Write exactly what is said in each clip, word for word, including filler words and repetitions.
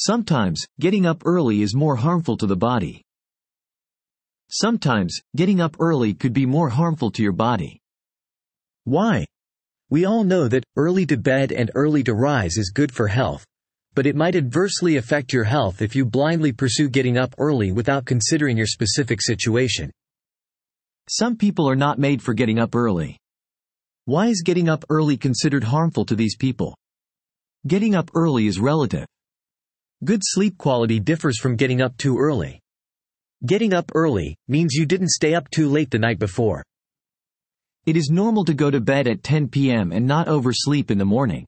Sometimes, getting up early is more harmful to the body. Sometimes, getting up early could be more harmful to your body. Why? We all know that early to bed and early to rise is good for health, but it might adversely affect your health if you blindly pursue getting up early without considering your specific situation. Some people are not made for getting up early. Why is getting up early considered harmful to these people? Getting up early is relative. Good sleep quality differs from getting up too early. Getting up early means you didn't stay up too late the night before. It is normal to go to bed at ten p m and not oversleep in the morning.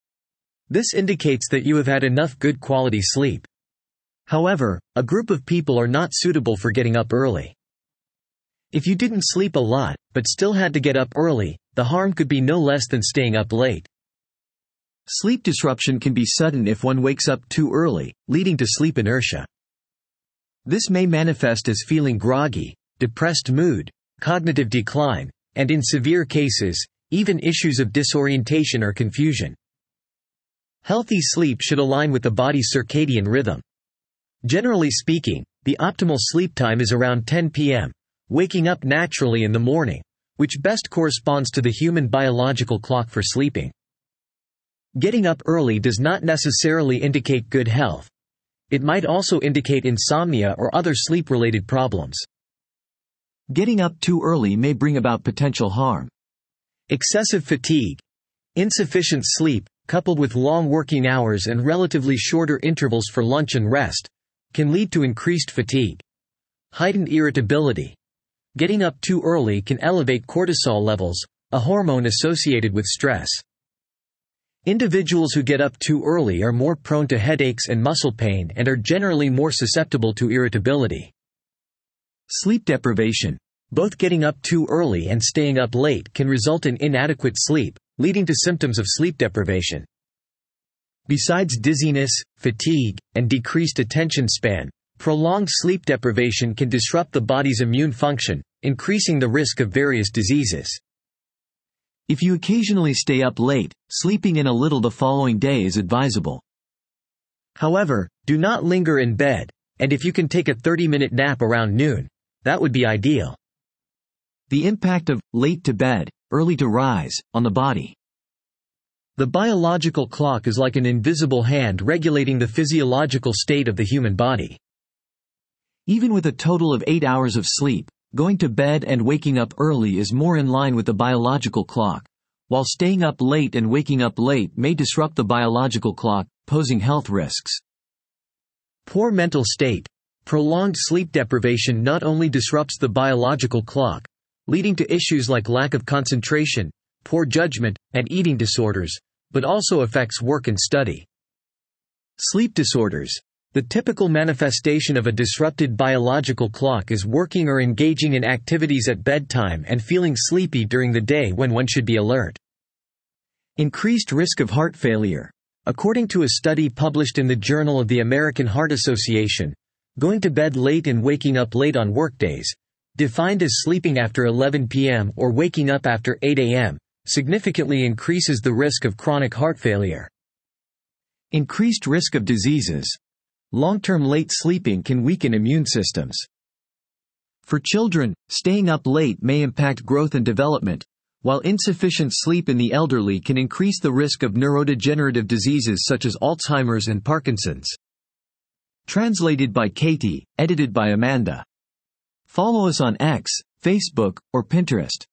This indicates that you have had enough good quality sleep. However, a group of people are not suitable for getting up early. If you didn't sleep a lot, but still had to get up early, the harm could be no less than staying up late. Sleep disruption can be sudden if one wakes up too early, leading to sleep inertia. This may manifest as feeling groggy, depressed mood, cognitive decline, and in severe cases, even issues of disorientation or confusion. Healthy sleep should align with the body's circadian rhythm. Generally speaking, the optimal sleep time is around ten p m, waking up naturally in the morning, which best corresponds to the human biological clock for sleeping. Getting up early does not necessarily indicate good health. It might also indicate insomnia or other sleep-related problems. Getting up too early may bring about potential harm. Excessive fatigue, insufficient sleep, coupled with long working hours and relatively shorter intervals for lunch and rest, can lead to increased fatigue. Heightened irritability. Getting up too early can elevate cortisol levels, a hormone associated with stress. Individuals who get up too early are more prone to headaches and muscle pain and are generally more susceptible to irritability. Sleep deprivation. Both getting up too early and staying up late can result in inadequate sleep, leading to symptoms of sleep deprivation. Besides dizziness, fatigue, and decreased attention span, prolonged sleep deprivation can disrupt the body's immune function, increasing the risk of various diseases. If you occasionally stay up late, sleeping in a little the following day is advisable. However, do not linger in bed, and if you can take a thirty-minute nap around noon, that would be ideal. The impact of late to bed, early to rise, on the body. The biological clock is like an invisible hand regulating the physiological state of the human body. Even with a total of eight hours of sleep, going to bed and waking up early is more in line with the biological clock, while staying up late and waking up late may disrupt the biological clock, posing health risks. Poor mental state. Prolonged sleep deprivation not only disrupts the biological clock, leading to issues like lack of concentration, poor judgment, and eating disorders, but also affects work and study. Sleep disorders. The typical manifestation of a disrupted biological clock is working or engaging in activities at bedtime and feeling sleepy during the day when one should be alert. Increased risk of heart failure. According to a study published in the Journal of the American Heart Association, going to bed late and waking up late on workdays, defined as sleeping after eleven p m or waking up after eight a m, significantly increases the risk of chronic heart failure. Increased risk of diseases. Long-term late sleeping can weaken immune systems. For children, staying up late may impact growth and development, while insufficient sleep in the elderly can increase the risk of neurodegenerative diseases such as Alzheimer's and Parkinson's. Translated by Katie, edited by Amanda. Follow us on X, Facebook, or Pinterest.